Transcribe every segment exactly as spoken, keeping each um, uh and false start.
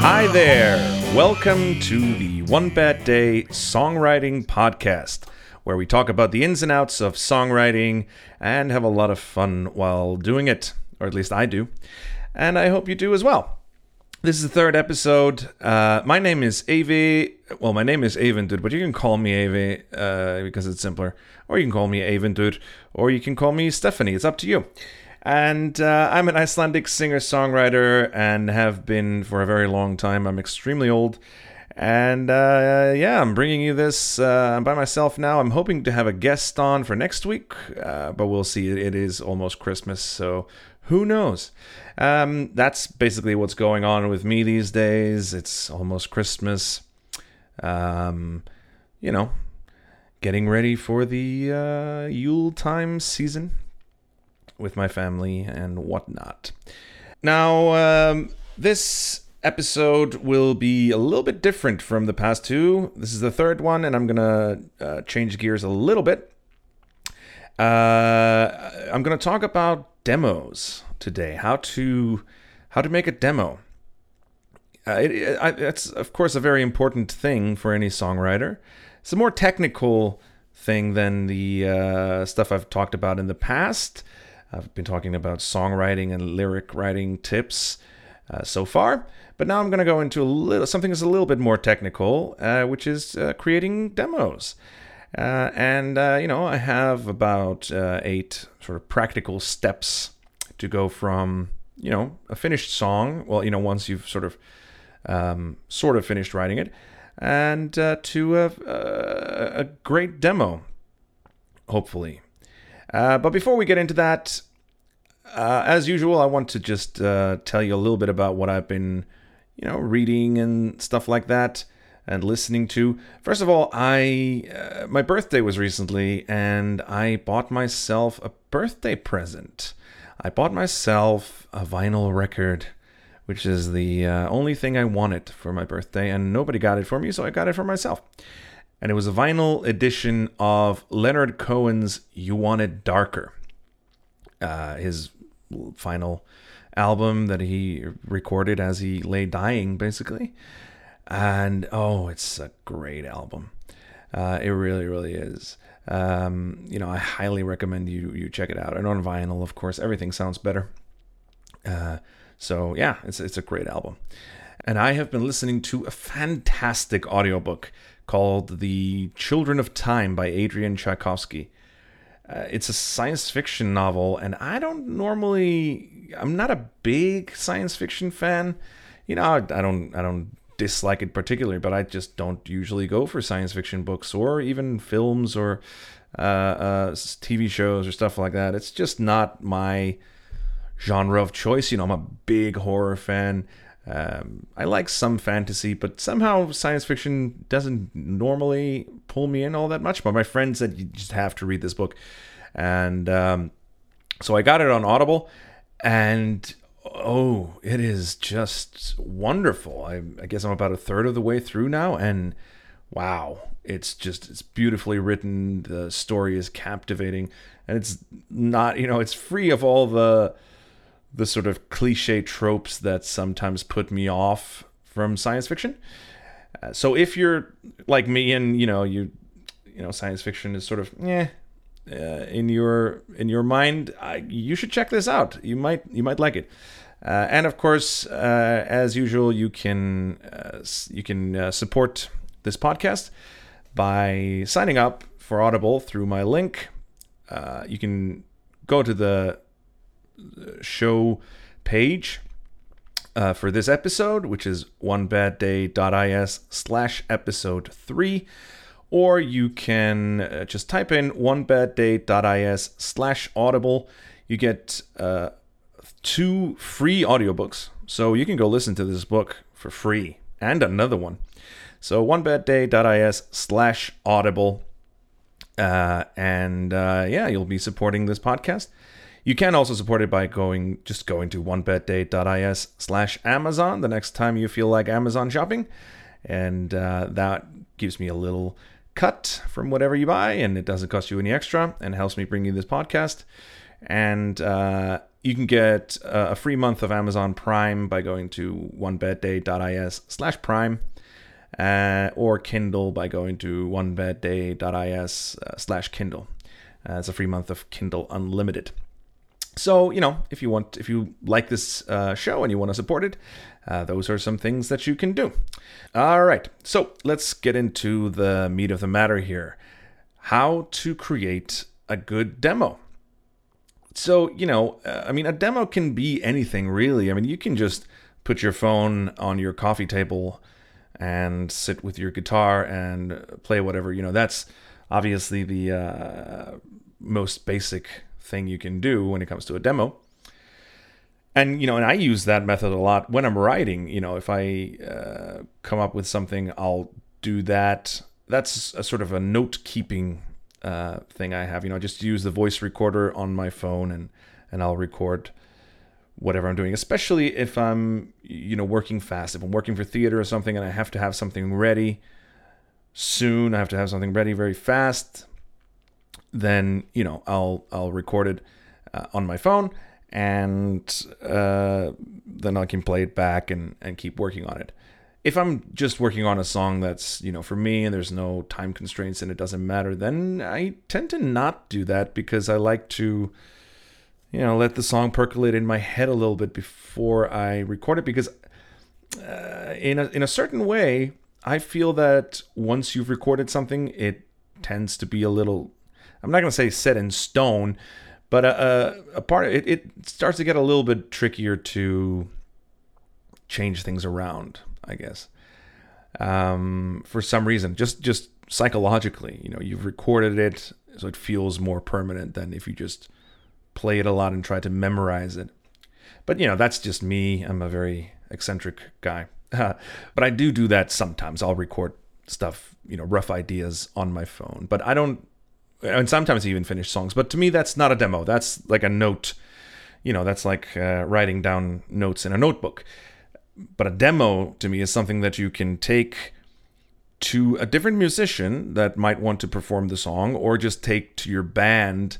Hi there! Welcome to the One Bad Day Songwriting Podcast, where we talk about the ins and outs of songwriting and have a lot of fun while doing it, or at least I do, and I hope you do as well. This is the third episode. Uh, my name is Avi. Well, my name is Eyvindur, but you can call me Avi uh, because it's simpler, or you can call me Eyvindur, or you can call me Stephanie. It's up to you. And uh, I'm an Icelandic singer-songwriter and have been for a very long time. I'm extremely old. And uh, yeah, I'm bringing you this uh, by myself now. I'm hoping to have a guest on for next week, uh, but we'll see. It is almost Christmas, so who knows? Um, that's basically what's going on with me these days. It's almost Christmas. Um, you know, getting ready for the uh, Yule time season with my family and whatnot. Now, um, this episode will be a little bit different from the past two. This is the third one, and I'm gonna uh, change gears a little bit. Uh, I'm gonna talk about demos today. How to how to make a demo. Uh, it, it, it's of course a very important thing for any songwriter. It's a more technical thing than the uh, stuff I've talked about in the past. I've been talking about songwriting and lyric writing tips uh, so far, but now I'm going to go into a little something that's a little bit more technical, uh, which is uh, creating demos. Uh, and uh, you know, I have about uh, eight sort of practical steps to go from you know a finished song. Well, you know, once you've sort of um, sort of finished writing it, and uh, to a, a, a great demo, hopefully. Uh, but before we get into that, uh, as usual, I want to just uh, tell you a little bit about what I've been, you know, reading and stuff like that, and listening to. First of all, I uh, my birthday was recently, and I bought myself a birthday present. I bought myself a vinyl record, which is the uh, only thing I wanted for my birthday, and nobody got it for me, so I got it for myself. And it was a vinyl edition of Leonard Cohen's You Want It Darker, uh, his final album that he recorded as he lay dying, basically. And, oh, it's a great album. Uh, it really, really is. Um, you know, I highly recommend you you check it out. And on vinyl, of course, everything sounds better. Uh, so, yeah, it's it's a great album. And I have been listening to a fantastic audiobook called The Children of Time by Adrian Tchaikovsky. Uh, it's a science fiction novel, and I don't normally, I'm not a big science fiction fan. You know, I, I don't, I don't dislike it particularly, but I just don't usually go for science fiction books or even films or uh, uh, T V shows or stuff like that. It's just not my genre of choice. You know, I'm a big horror fan. Um, I like some fantasy, but somehow science fiction doesn't normally pull me in all that much. But my friend said you just have to read this book. And um, so I got it on Audible. And oh, it is just wonderful. I, I guess I'm about a third of the way through now. And wow, it's just, it's beautifully written. The story is captivating. And it's not, you know, it's free of all the... the sort of cliche tropes that sometimes put me off from science fiction. Uh, so if you're like me and, you know, you you know, science fiction is sort of, eh, uh, in your in your mind, I, you should check this out. You might you might like it. Uh, and of course, uh, as usual, you can uh, you can uh, support this podcast by signing up for Audible through my link. Uh, you can go to the show page uh, for this episode, which is onebadday.is slash episode three, or you can uh, just type in onebadday.is slash audible. You get uh, two free audiobooks, so you can go listen to this book for free, and another one. So onebadday.is slash audible, uh, and uh, yeah, you'll be supporting this podcast. You can also support it by going just going to onebadday.is slash Amazon the next time you feel like Amazon shopping. And uh, that gives me a little cut from whatever you buy, and it doesn't cost you any extra and helps me bring you this podcast. And uh, you can get uh, a free month of Amazon Prime by going to onebadday.is slash prime, uh, or Kindle by going to onebadday.is uh, slash Kindle. Uh, it's a free month of Kindle Unlimited. So, you know, if you want, if you like this uh, show and you want to support it, uh, those are some things that you can do. All right, so let's get into the meat of the matter here. How to create a good demo. So, you know, uh, I mean, a demo can be anything, really. I mean, you can just put your phone on your coffee table and sit with your guitar and play whatever. You know, that's obviously the uh, most basic thing you can do when it comes to a demo. And, you know, and I use that method a lot when I'm writing. You know, if I uh, come up with something, I'll do that. That's a sort of a note-keeping uh, thing I have. You know, I just use the voice recorder on my phone and, and I'll record whatever I'm doing, especially if I'm, you know, working fast. If I'm working for theater or something and I have to have something ready soon, I have to have something ready very fast, then, you know, I'll I'll record it uh, on my phone, and uh, then I can play it back and, and keep working on it. If I'm just working on a song that's, you know, for me and there's no time constraints and it doesn't matter, then I tend to not do that because I like to, you know, let the song percolate in my head a little bit before I record it, because uh, in a in a certain way, I feel that once you've recorded something, it tends to be a little, I'm not going to say set in stone, but a, a, a part of it, it starts to get a little bit trickier to change things around, I guess. Um, for some reason, just just psychologically, you know, you've recorded it, so it feels more permanent than if you just play it a lot and try to memorize it. But, you know, that's just me. I'm a very eccentric guy. But I do do that sometimes. I'll record stuff, you know, rough ideas on my phone. But I don't, and sometimes I even finish songs. But to me, that's not a demo. That's like a note. You know, that's like uh, writing down notes in a notebook. But a demo, to me, is something that you can take to a different musician that might want to perform the song, or just take to your band,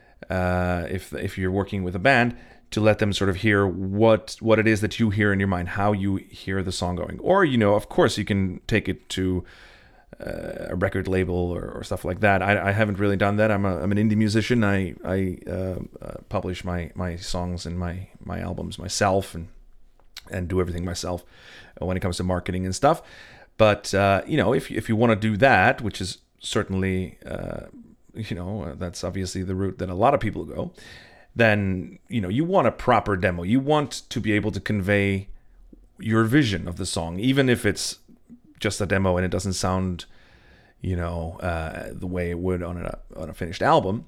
uh, if if you're working with a band, to let them sort of hear what what it is that you hear in your mind, how you hear the song going. Or, you know, of course, you can take it to uh, a record label or, or stuff like that. I, I haven't really done that. I'm a I'm an indie musician. I I uh, uh, publish my my songs and my my albums myself, and and do everything myself when it comes to marketing and stuff. But uh, you know, if if you want to do that, which is certainly uh, you know, uh, that's obviously the route that a lot of people go, then, you know, you want a proper demo. You want to be able to convey your vision of the song, even if it's just a demo and it doesn't sound, you know, uh, the way it would on a on a finished album.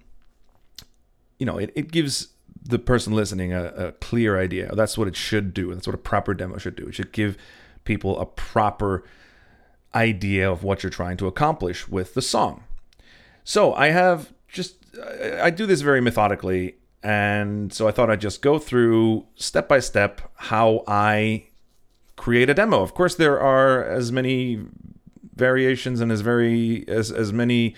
You know, it, it gives the person listening a, a clear idea. That's what it should do. That's what a proper demo should do. It should give people a proper idea of what you're trying to accomplish with the song. So I have just, I do this very methodically. And so I thought I'd just go through step by step how I create a demo. Of course, there are as many variations and as very as as many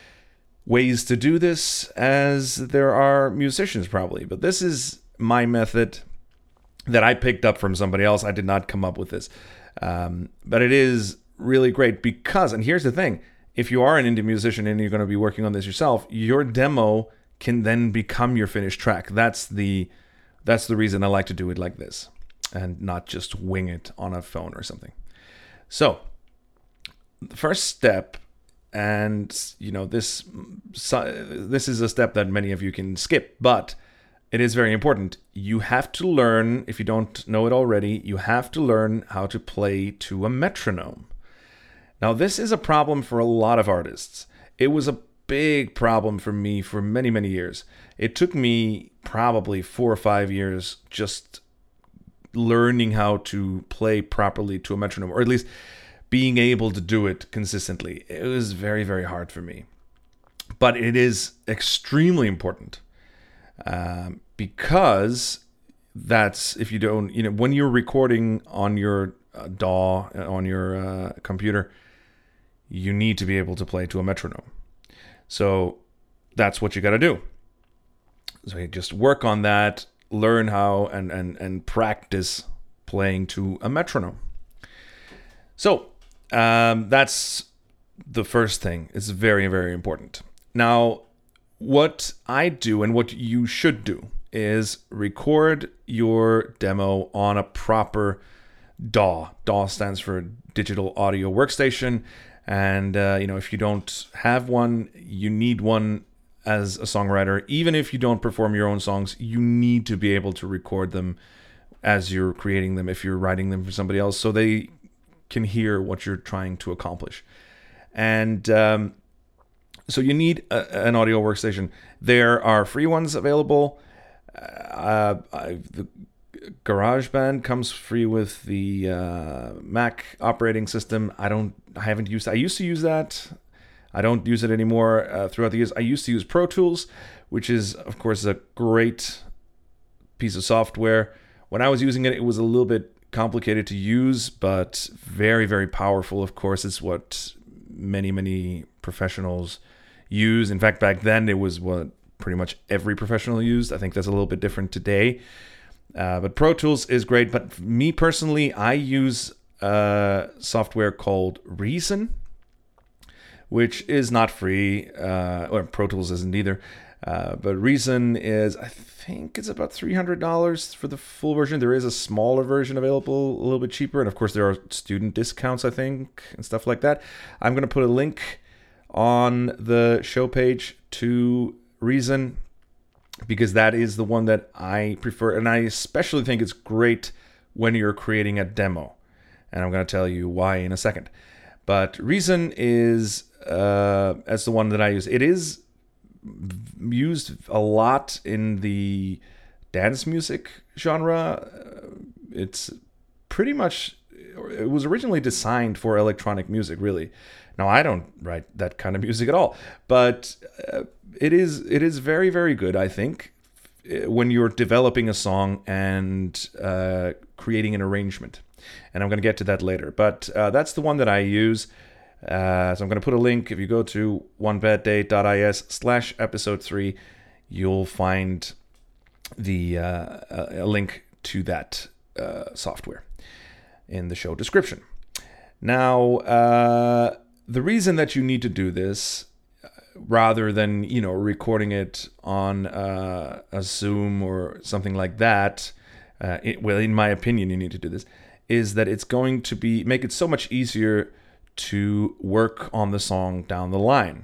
ways to do this as there are musicians probably. But this is my method that I picked up from somebody else. I did not come up with this. Um, but it is really great because, and here's the thing, if you are an indie musician and you're going to be working on this yourself, your demo can then become your finished track. That's the that's the reason I like to do it like this and not just wing it on a phone or something. So the first step, and you know, this this is a step that many of you can skip, but it is very important. You have to learn, if you don't know it already, you have to learn how to play to a metronome. Now, this is a problem for a lot of artists. It was a big problem for me for many, many years. It took me probably four or five years just learning how to play properly to a metronome, or at least being able to do it consistently. It was very, very hard for me. But it is extremely important um, because that's, if you don't, you know, when you're recording on your uh, D A W, on your uh, computer, you need to be able to play to a metronome. So that's what you got to do. So you just work on that, learn how, and and and practice playing to a metronome. So um, that's the first thing. It's very, very important. Now, what I do and what you should do is record your demo on a proper D A W. D A W stands for Digital Audio Workstation. And, uh, you know, if you don't have one, you need one as a songwriter. Even if you don't perform your own songs, you need to be able to record them as you're creating them, if you're writing them for somebody else, so they can hear what you're trying to accomplish. And um, so you need a, an audio workstation. There are free ones available. Uh, I, the GarageBand comes free with the uh, Mac operating system. I don't, I haven't used. I used to use that. I don't use it anymore. Uh, throughout the years, I used to use Pro Tools, which is, of course, a great piece of software. When I was using it, it was a little bit complicated to use, but very, very powerful. Of course, it's what many, many professionals use. In fact, back then, it was what pretty much every professional used. I think that's a little bit different today. Uh, but Pro Tools is great. But me personally, I use uh, software called Reason, which is not free, uh, or Pro Tools isn't either. Uh, but Reason is, I think it's about three hundred dollars for the full version. There is a smaller version available, a little bit cheaper. And of course, there are student discounts, I think, and stuff like that. I'm going to put a link on the show page to Reason, because that is the one that I prefer. And I especially think it's great when you're creating a demo. And I'm going to tell you why in a second. But Reason is, uh, as the one that I use, it is used a lot in the dance music genre. It's pretty much, it was originally designed for electronic music, really. Now, I don't write that kind of music at all, but uh, it is it is very, very good, I think, when you're developing a song and uh, creating an arrangement. And I'm going to get to that later, but uh, that's the one that I use. Uh, so I'm going to put a link. If you go to onebadday.is slash episode three, you'll find the uh, a link to that uh, software in the show description. Now, uh, the reason that you need to do this, rather than, you know, recording it on uh, a Zoom or something like that, uh, it, well, in my opinion, you need to do this, is that it's going to be make it so much easier to work on the song down the line.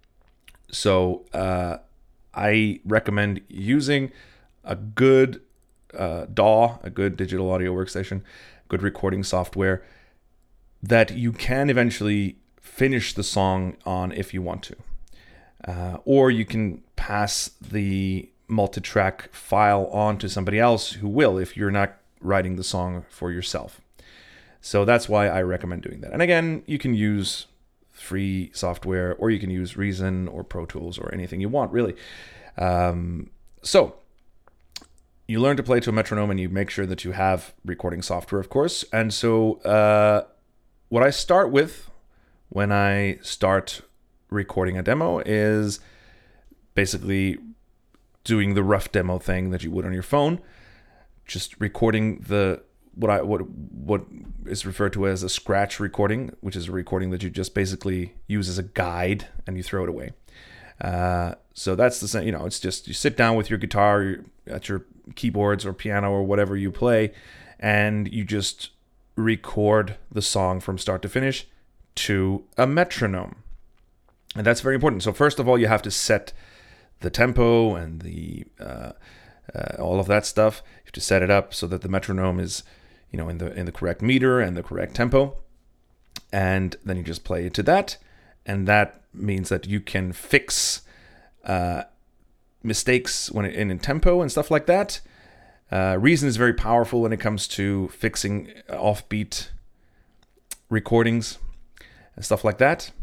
So uh, I recommend using a good uh, D A W, a good digital audio workstation, good recording software that you can eventually finish the song on if you want to. Uh, or you can pass the multi-track file on to somebody else who will, if you're not writing the song for yourself. So that's why I recommend doing that. And again, you can use free software, or you can use Reason or Pro Tools or anything you want, really. Um, so you learn to play to a metronome, and you make sure that you have recording software, of course. And so uh, what I start with when I start recording a demo is basically doing the rough demo thing that you would on your phone, just recording the what I what what is referred to as a scratch recording, which is a recording that you just basically use as a guide and you throw it away. Uh, so that's the same, you know, it's just you sit down with your guitar at your keyboards or piano or whatever you play, and you just record the song from start to finish to a metronome. And that's very important. So first of all, you have to set the tempo and the uh, uh, all of that stuff. You have to set it up so that the metronome is, you know, in the in the correct meter and the correct tempo. And then you just play it to that. And that means that you can fix uh, mistakes when it, in, in tempo and stuff like that. Uh, Reason is very powerful when it comes to fixing offbeat recordings and stuff like that.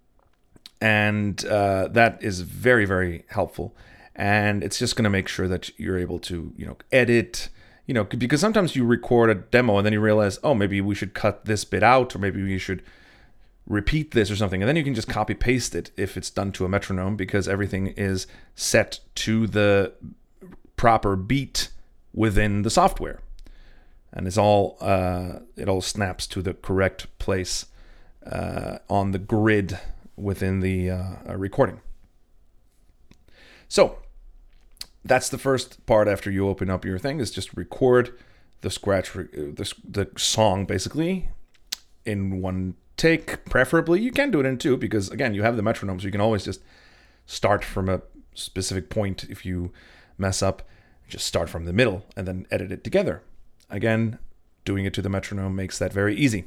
And uh, that is very, very helpful. And it's just going to make sure that you're able to, you know, edit, you know, because sometimes you record a demo and then you realize, oh, maybe we should cut this bit out, or maybe we should repeat this or something. And then you can just copy paste it if it's done to a metronome, because everything is set to the proper beat within the software. And it's all uh, it all snaps to the correct place uh, on the grid within the uh, recording. So that's the first part after you open up your thing, is just record the scratch, the, the song basically in one take, preferably. You can do it in two because, again, you have the metronome, so you can always just start from a specific point. If you mess up, just start from the middle and then edit it together. Again, doing it to the metronome makes that very easy.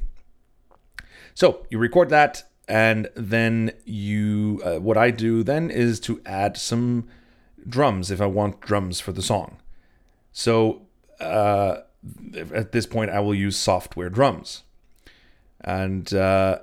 So you record that, and then you, uh, what I do then is to add some drums if I want drums for the song. So uh, at this point, I will use software drums, and uh,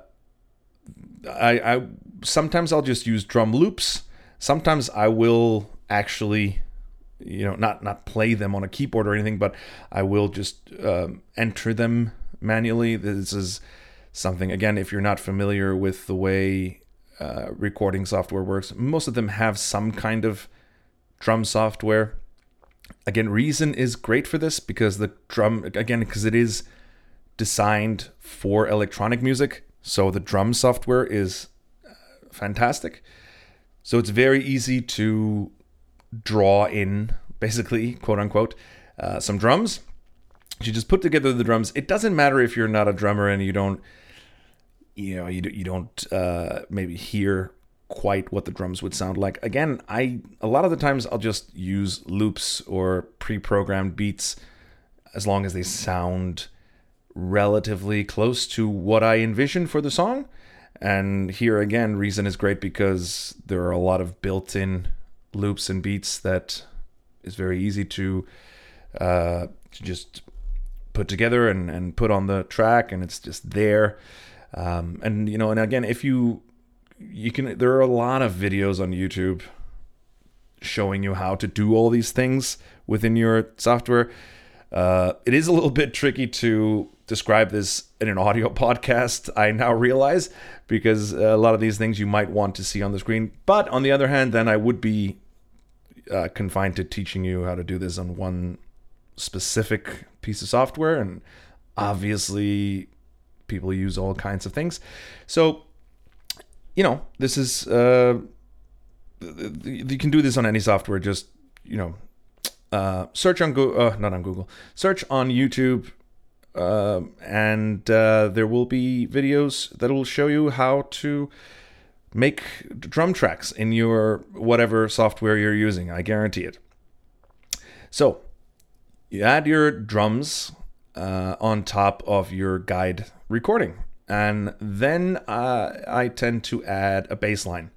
I, I sometimes I'll just use drum loops. Sometimes I will actually, you know, not not play them on a keyboard or anything, but I will just um, enter them manually. This is something, again, if you're not familiar with the way uh, recording software works, most of them have some kind of drum software. Again, Reason is great for this because the drum, again, because it is designed for electronic music, so the drum software is fantastic. So it's very easy to draw in, basically, quote unquote, uh, some drums. You just put together the drums. It doesn't matter if you're not a drummer and you don't, you know, you, you don't uh, maybe hear quite what the drums would sound like. Again, I a lot of the times I'll just use loops or pre-programmed beats as long as they sound relatively close to what I envision for the song. And here again, Reason is great because there are a lot of built-in loops and beats that is very easy to uh, to just put together and, and put on the track, and it's just there. Um, and you know, and again, if you you can, there are a lot of videos on YouTube showing you how to do all these things within your software. Uh, it is a little bit tricky to describe this in an audio podcast, I now realize, because a lot of these things you might want to see on the screen. But on the other hand, then I would be uh, confined to teaching you how to do this on one specific piece of software. And obviously, people use all kinds of things. So, you know, this is, uh, you can do this on any software. Just, you know, uh, search on Google, uh, not on Google, search on YouTube. Uh, and uh, there will be videos that will show you how to make drum tracks in your whatever software you're using. I guarantee it. So you add your drums uh, on top of your guide recording. And then uh, I tend to add a bass line.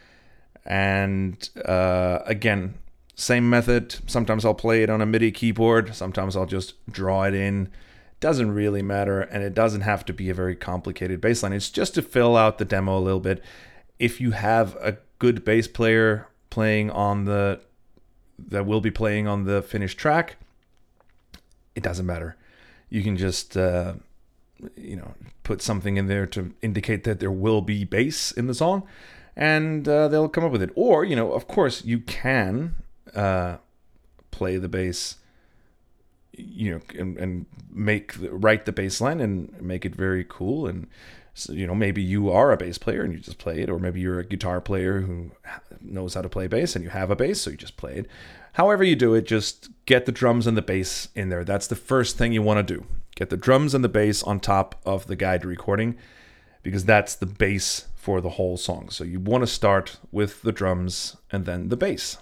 And uh, again, same method. Sometimes I'll play it on a MIDI keyboard. Sometimes I'll just draw it in. Doesn't really matter, and it doesn't have to be a very complicated bass line. It's just to fill out the demo a little bit. If you have a good bass player playing on the that will be playing on the finished track, it doesn't matter. You can just uh, you know, put something in there to indicate that there will be bass in the song, and uh, they'll come up with it. Or, you know, of course, you can uh, play the bass, you know, and, and make the, write the bass line and make it very cool. And so, you know, maybe you are a bass player and you just play it, or maybe you're a guitar player who knows how to play bass and you have a bass, so you just play it. However you do it, just get the drums and the bass in there. That's the first thing you want to do. Get the drums and the bass on top of the guide recording, because that's the base for the whole song. So you want to start with the drums and then the bass.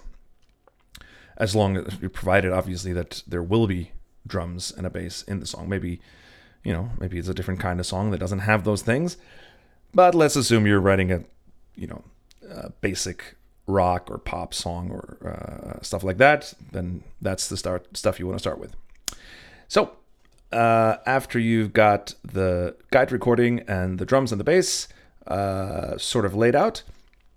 As long as you provided, obviously, that there will be drums and a bass in the song. Maybe, you know, maybe it's a different kind of song that doesn't have those things. But let's assume you're writing a, you know, a basic rock or pop song or uh, stuff like that. Then that's the start stuff you want to start with. So uh, after you've got the guide recording and the drums and the bass uh, sort of laid out,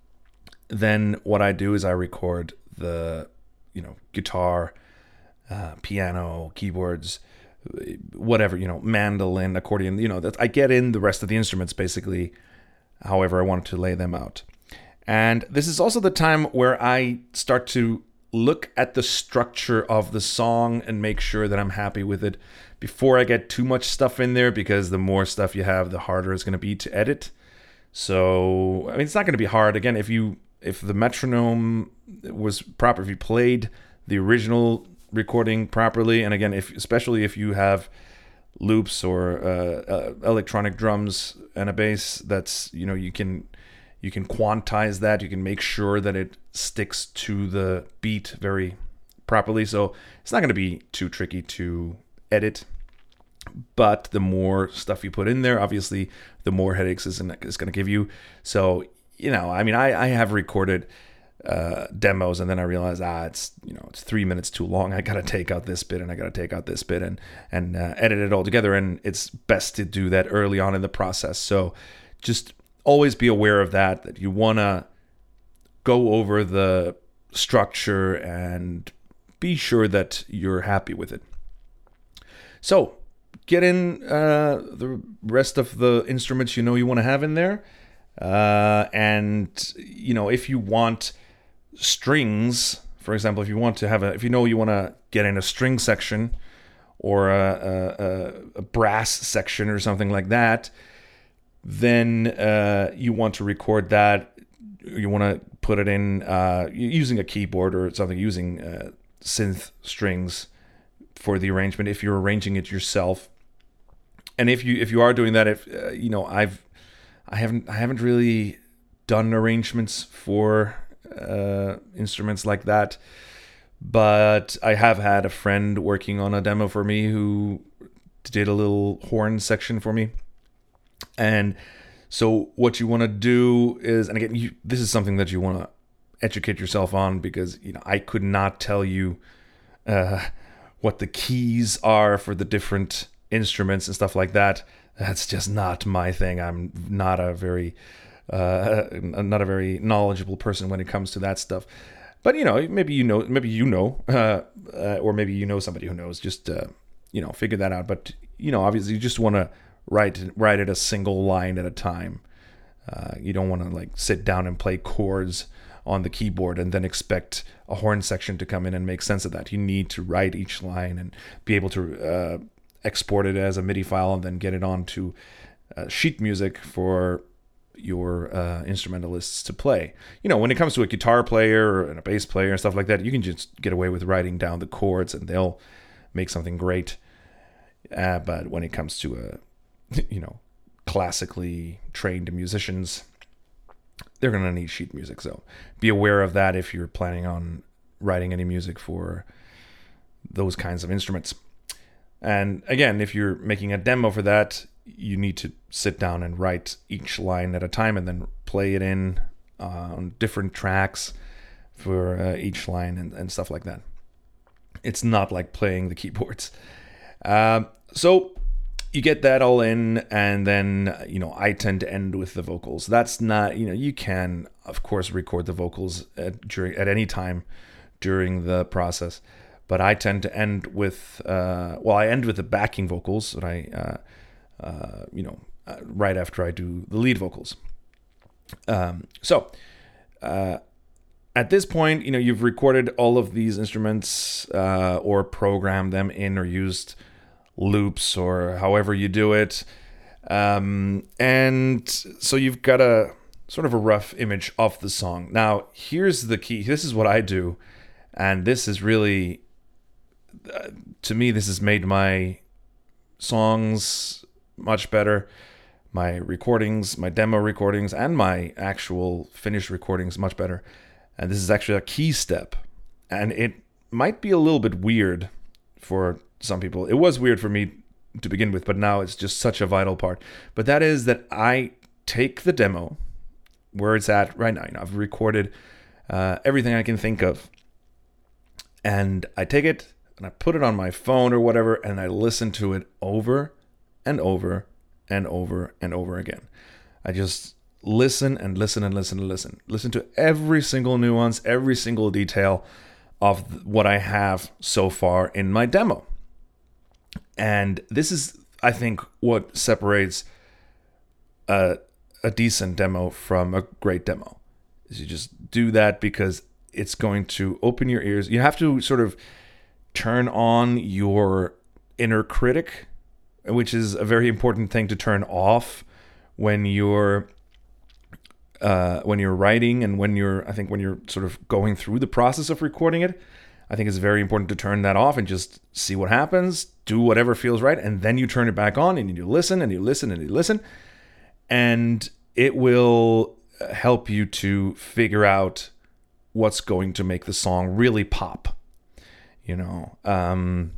then what I do is I record the, you know, guitar, uh, piano, keyboards, whatever, you know, mandolin, accordion, you know, that I get in the rest of the instruments basically, however I want to lay them out. And this is also the time where I start to look at the structure of the song and make sure that I'm happy with it before I get too much stuff in there, because the more stuff you have, the harder it's going to be to edit. So, I mean, it's not going to be hard. Again, if you if the metronome was proper, if you played the original recording properly, and again, if especially if you have loops or uh, uh, electronic drums and a bass, that's, you know, you can you can quantize that. You can make sure that it sticks to the beat very properly. So it's not going to be too tricky to edit. But the more stuff you put in there, obviously, the more headaches it's going to give you. So, you know, I mean, I, I have recorded uh, demos, and then I realized, ah, it's, you know, it's three minutes too long. I got to take out this bit, and I got to take out this bit, and and uh, edit it all together. And it's best to do that early on in the process. So, just always be aware of that. That you want to go over the structure and be sure that you're happy with it. So, get in uh, the rest of the instruments you know you want to have in there. Uh, and, you know, if you want strings, for example, if you want to have a, if you know you want to get in a string section or a, a, a brass section or something like that, then uh, you want to record that. You want to put it in uh, using a keyboard or something, using uh, synth strings for the arrangement if you're arranging it yourself. And if you if you are doing that, if uh, you know, I've I haven't I haven't really done arrangements for uh, instruments like that, but I have had a friend working on a demo for me who did a little horn section for me. And so what you want to do is, and again, you, this is something that you want to educate yourself on, because, you know, I could not tell you uh, what the keys are for the different instruments and stuff like that. That's just not my thing. I'm not a very uh not a very knowledgeable person when it comes to that stuff. But, you know, maybe you know maybe you know uh, uh or maybe you know somebody who knows. Just uh you know, figure that out. But, you know, obviously you just want to write write it a single line at a time. Uh you don't want to like sit down and play chords on the keyboard and then expect a horn section to come in and make sense of that. You need to write each line and be able to uh export it as a MIDI file and then get it onto uh, sheet music for your uh, instrumentalists to play. You know, when it comes to a guitar player and a bass player and stuff like that, you can just get away with writing down the chords and they'll make something great. Uh, but when it comes to a, you know, classically trained musicians, they're going to need sheet music. So be aware of that if you're planning on writing any music for those kinds of instruments. And again, if you're making a demo for that, you need to sit down and write each line at a time and then play it in uh, on different tracks for uh, each line and, and stuff like that. It's not like playing the keyboards. Uh, so you get that all in, and then, you know, I tend to end with the vocals. That's not, you know, you can, of course, record the vocals at, during, at any time during the process. But I tend to end with, uh, well, I end with the backing vocals that I, uh, uh, you know, uh, right after I do the lead vocals. Um, so uh, at this point, you know, you've recorded all of these instruments uh, or programmed them in or used loops or however you do it. Um, and so you've got a sort of a rough image of the song. Now, here's the key. This is what I do. And this is really... Uh, to me, this has made my songs much better, my recordings, my demo recordings, and my actual finished recordings much better. And this is actually a key step. And it might be a little bit weird for some people. It was weird for me to begin with, but now it's just such a vital part. But that is that I take the demo where it's at right now. You know, I've recorded uh, everything I can think of. And I take it and I put it on my phone or whatever, and I listen to it over and over and over and over again. I just listen and listen and listen and listen. Listen to every single nuance, every single detail of what I have so far in my demo. And this is, I think, what separates a, a decent demo from a great demo. Is you just do that because it's going to open your ears. You have to sort of turn on your inner critic, which is a very important thing to turn off when you're uh, when you're writing and when you're, I think, when you're sort of going through the process of recording it. I think it's very important to turn that off and just see what happens, do whatever feels right, and then you turn it back on and you listen and you listen and you listen, and it will help you to figure out what's going to make the song really pop. You know, um,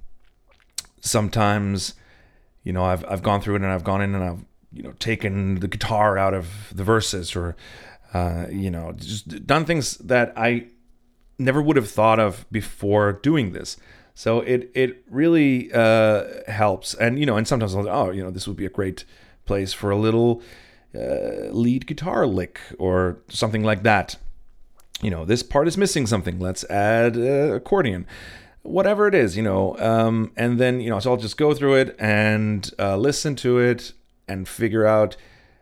sometimes, you know, I've I've gone through it and I've gone in and I've, you know, taken the guitar out of the verses, or uh, you know, just done things that I never would have thought of before doing this. So it it really uh, helps. And, you know, and sometimes I'll, oh, you know, this would be a great place for a little uh, lead guitar lick or something like that. You know, this part is missing something. Let's add uh, accordion. Whatever it is, you know. Um, and then, you know, so I'll just go through it and uh, listen to it and figure out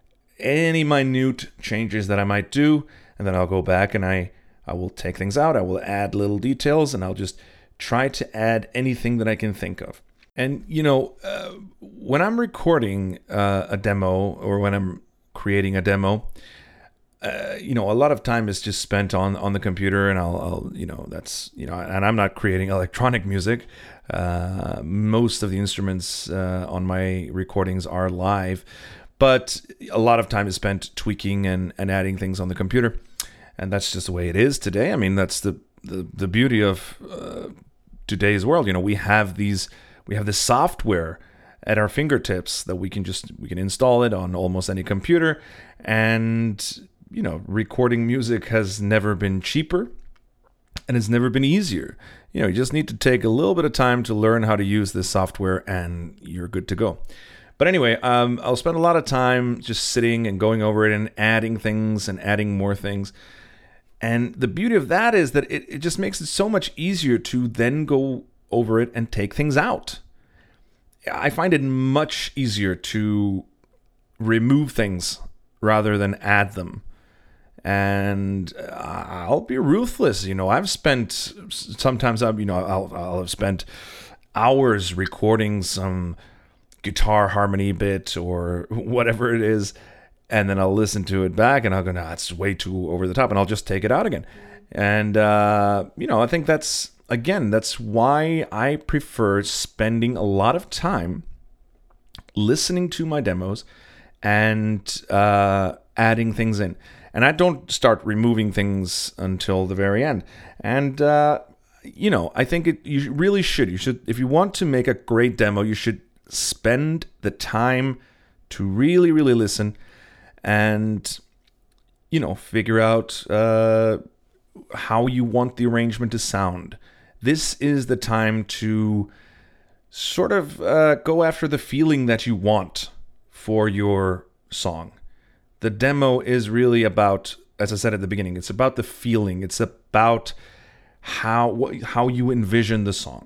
any minute changes that I might do. And then I'll go back and I I will take things out, I will add little details, and I'll just try to add anything that I can think of. And, you know, uh, when I'm recording uh, a demo, or when I'm creating a demo, uh, you know, a lot of time is just spent on, on the computer, and I'll, I'll, you know, that's, you know, and I'm not creating electronic music. Uh, most of the instruments uh, on my recordings are live, but a lot of time is spent tweaking and, and adding things on the computer. And that's just the way it is today. I mean, that's the the, the beauty of uh, today's world. You know, we have these, we have this software at our fingertips that we can just, we can install it on almost any computer. And, you know, recording music has never been cheaper, and it's never been easier. You know, you just need to take a little bit of time to learn how to use this software, and you're good to go. But anyway, um, I'll spend a lot of time just sitting and going over it and adding things and adding more things. And the beauty of that is that it, it just makes it so much easier to then go over it and take things out. I find it much easier to remove things rather than add them. And I'll be ruthless. You know, I've spent, sometimes I've, you know, I'll, I'll have spent hours recording some guitar harmony bit or whatever it is. And then I'll listen to it back and I'll go, nah, it's way too over the top. And I'll just take it out again. And, uh, you know, I think that's, again, that's why I prefer spending a lot of time listening to my demos and uh, adding things in. And I don't start removing things until the very end. And, uh, you know, I think it, you really should. You should, if you want to make a great demo, you should spend the time to really, really listen and, you know, figure out uh, how you want the arrangement to sound. This is the time to sort of uh, go after the feeling that you want for your song. The demo is really about, as I said at the beginning, it's about the feeling. It's about how how you envision the song.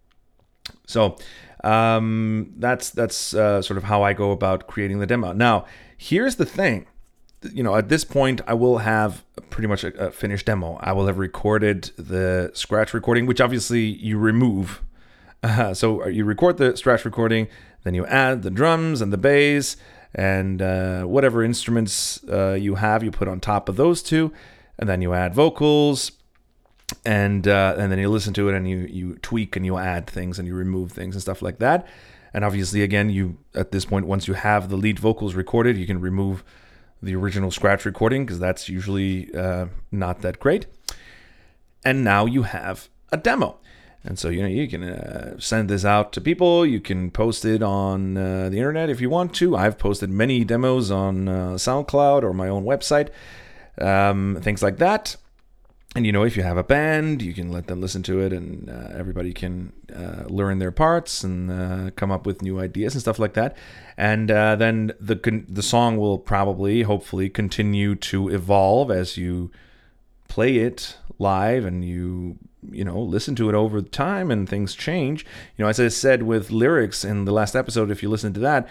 So um, that's that's uh, sort of how I go about creating the demo. Now, here's the thing. You know, at this point, I will have pretty much a, a finished demo. I will have recorded the scratch recording, which obviously you remove. Uh, so you record the scratch recording, then you add the drums and the bass and uh, whatever instruments uh, you have, you put on top of those two, and then you add vocals, and uh, and then you listen to it and you you tweak and you add things and you remove things and stuff like that. And obviously, again, you at this point, once you have the lead vocals recorded, you can remove the original scratch recording because that's usually uh, not that great. And now you have a demo. And so, you know, you can uh, send this out to people. You can post it on uh, the internet if you want to. I've posted many demos on uh, SoundCloud or my own website, um, things like that. And, you know, if you have a band, you can let them listen to it and uh, everybody can uh, learn their parts and uh, come up with new ideas and stuff like that. And uh, then the con- the song will probably, hopefully, continue to evolve as you play it live and you, you know, listen to it over time and things change. You know, as I said with lyrics in the last episode, if you listen to that,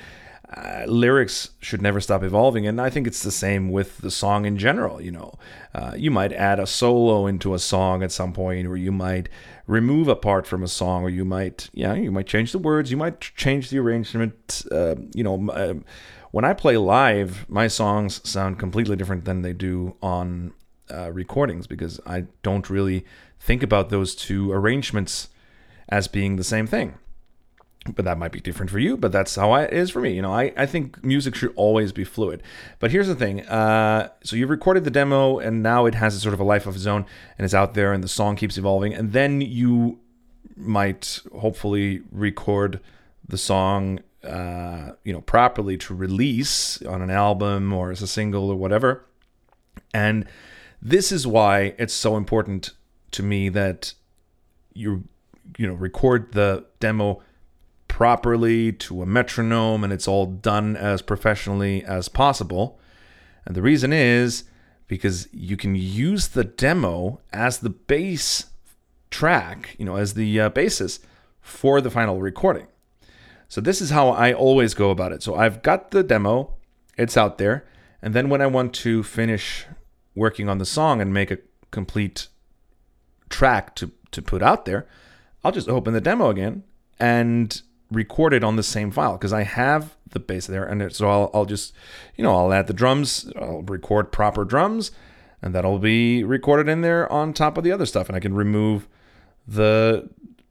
uh, lyrics should never stop evolving. And I think it's the same with the song in general. You know, uh, you might add a solo into a song at some point, or you might remove a part from a song, or you might, yeah, you might change the words, you might change the arrangement. Uh, you know, uh, when I play live, my songs sound completely different than they do on uh, recordings, because I don't really think about those two arrangements as being the same thing. But that might be different for you, but that's how I, it is for me. You know, I, I think music should always be fluid. But here's the thing. Uh, so you've recorded the demo, and now it has a sort of a life of its own, and it's out there, and the song keeps evolving. And then you might hopefully record the song, uh, you know, properly to release on an album or as a single or whatever. And this is why it's so important to me that you, you know, record the demo properly to a metronome, and it's all done as professionally as possible. And the reason is because you can use the demo as the bass track, you know, as the uh, basis for the final recording. So this is how I always go about it. So I've got the demo, it's out there, and then when I want to finish working on the song and make a complete track to, to put out there, I'll just open the demo again and record it on the same file, because I have the bass there. And so I'll, I'll just, you know, I'll add the drums, I'll record proper drums, and that'll be recorded in there on top of the other stuff. And I can remove the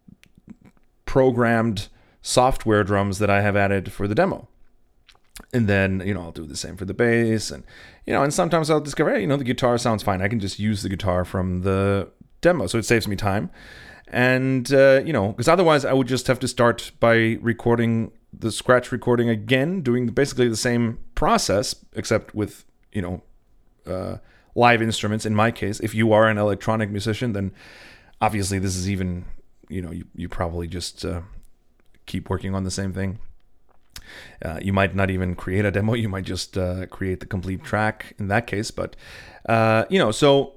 programmed software drums that I have added for the demo. And then, you know, I'll do the same for the bass. And, you know, and sometimes I'll discover, hey, you know, the guitar sounds fine. I can just use the guitar from the demo. So it saves me time. And, uh, you know, because otherwise I would just have to start by recording the scratch recording again, doing basically the same process, except with, you know, uh, live instruments. In my case, if you are an electronic musician, then obviously this is even, you know, you, you probably just uh, keep working on the same thing. Uh, you might not even create a demo. You might just uh, create the complete track in that case. But, uh, you know, so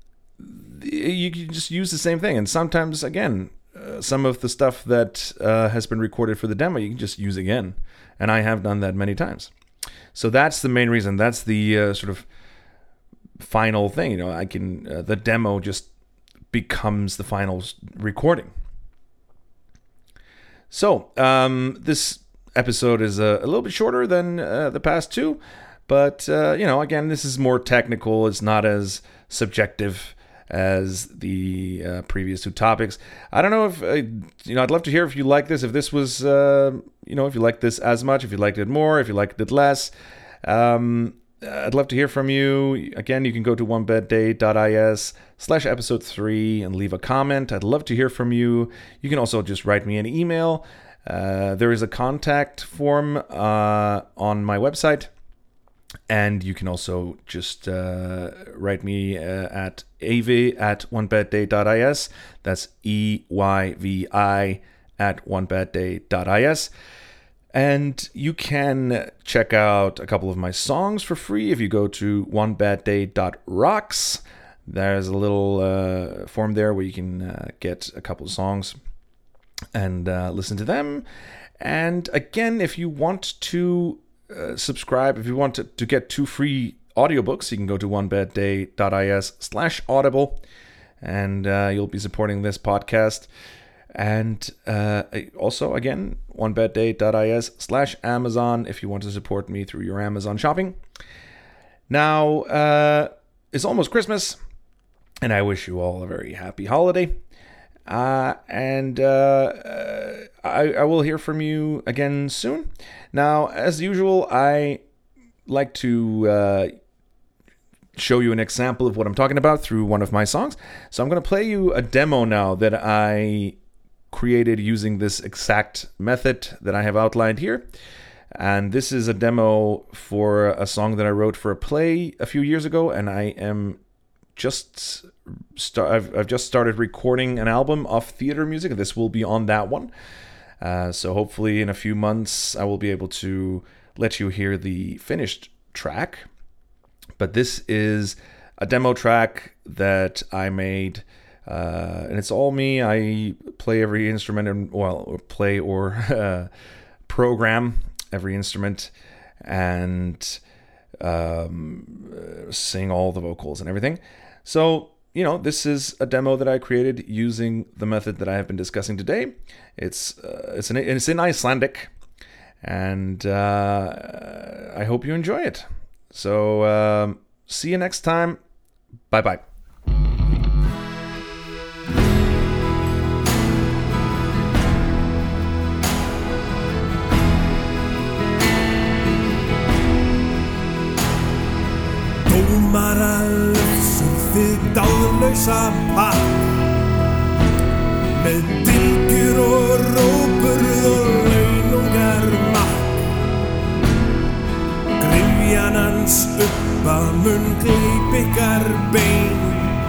you can just use the same thing. And sometimes, again, uh, some of the stuff that uh, has been recorded for the demo, you can just use again. And I have done that many times. So that's the main reason. That's the uh, sort of final thing. You know, I can, uh, the demo just becomes the final recording. So um, this episode is a, a little bit shorter than uh, the past two. But, uh, you know, again, this is more technical. It's not as subjective as the uh, previous two topics. I don't know if, uh, you know, I'd love to hear if you like this, if this was, uh, you know, if you liked this as much, if you liked it more, if you liked it less. Um, I'd love to hear from you. Again, you can go to one bad day dot is slash episode three and leave a comment. I'd love to hear from you. You can also just write me an email. Uh, there is a contact form uh, on my website. And you can also just uh, write me uh, at eyvi at one bad day dot is. That's E Y V I at one bad day dot is. And you can check out a couple of my songs for free if you go to one bad day dot rocks. There's a little uh, form there where you can uh, get a couple of songs and uh, listen to them. And again, if you want to Uh, subscribe, if you want to, to get two free audiobooks, you can go to one bad day dot is slash audible, and uh, you'll be supporting this podcast. And uh, also, again, one bad day dot is slash Amazon if you want to support me through your Amazon shopping. Now, uh, it's almost Christmas, and I wish you all a very happy holiday. Uh, and uh, I, I will hear from you again soon. Now, as usual, I like to uh, show you an example of what I'm talking about through one of my songs. So I'm going to play you a demo now that I created using this exact method that I have outlined here. And this is a demo for a song that I wrote for a play a few years ago, and I am just start. I've, I've just started recording an album of theater music. This will be on that one. Uh, so hopefully in a few months I will be able to let you hear the finished track. But this is a demo track that I made, uh, and it's all me. I play every instrument, and well, or play or uh, program every instrument and um, sing all the vocals and everything. So, you know, this is a demo that I created using the method that I have been discussing today. It's uh, it's, an, it's in Icelandic, and uh, I hope you enjoy it. So, um, see you next time. Bye-bye. Dómaralöfsum þið dáðlausa pakk með dylgjur og róburð og launungar makk. Gryfjan hans upp að munn gleyp ykkar bein,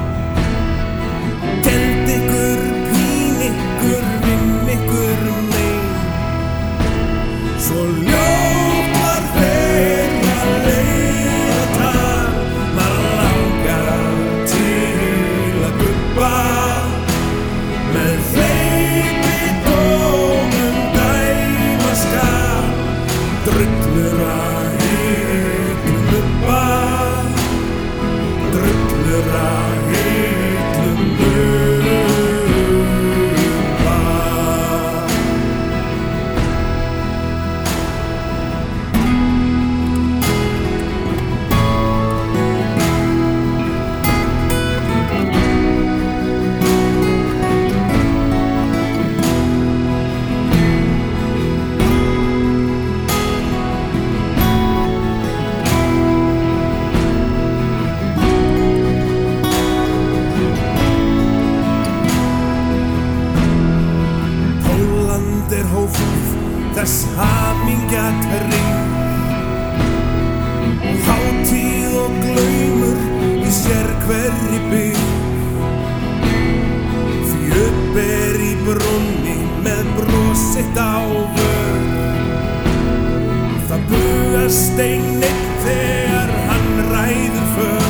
teld ykkur, pín ykkur, vinn ykkur mein. Svo ljótt var þeirra leiða tal, maður langar til að gubba með hleypi dómum dæma skal, drullur að hitlum lubba, drullur að hitlum lubba. Þess hamingja tryggð, hátíð og glaumur í sérhverri byggð. Því upp er í brúnni með bros sitt á vör, það bugast einn einn þegar hann ræður för.